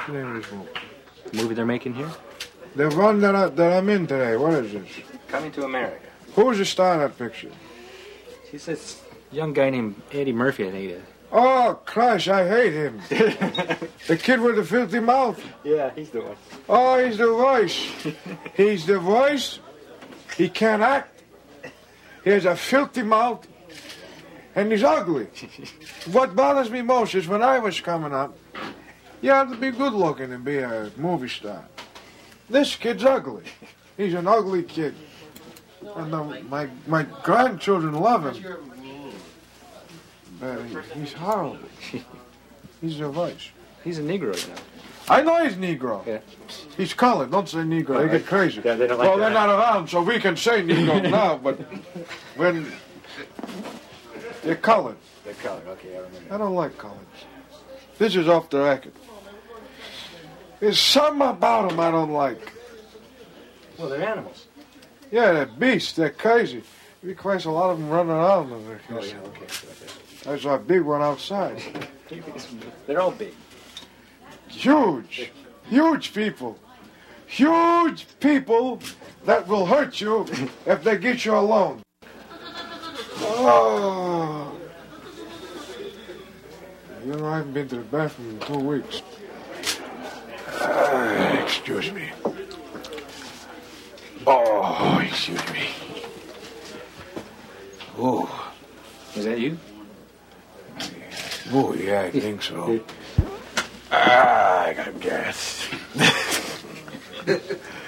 What's the name of this movie? The movie they're making here? The one that I'm in today. What is this? Coming to America. Who's the star of that picture? He's this young guy named Eddie Murphy, I think. Oh, Christ, I hate him. The kid with the filthy mouth. Yeah, he's the one. Oh, he's the voice. He's the voice. He can't act. He has a filthy mouth. And he's ugly. What bothers me most is when I was coming up, you had to be good looking and be a movie star. This kid's ugly. He's an ugly kid. And my grandchildren love him. But he's horrible. He's the voice. He's a Negro, you know. I know he's Negro. Yeah. He's colored. Don't say Negro. They get crazy. Yeah, they don't like well, that. they're not around, so we can say Negro now, but when they're colored. They're colored, okay, I remember. I don't like colors. This is off the record. There's something about them I don't like. Well, they're animals. Yeah, they're beasts. They're crazy. We quite a lot of them running around. Oh, yeah, okay. I saw a big one outside. They're all big. Huge. Huge people. Huge people that will hurt you if they get you alone. Oh. You know, I haven't been to the bathroom in 2 weeks. Excuse me. Oh, excuse me. Oh. Is that you? Oh, yeah, I think so. I got gas.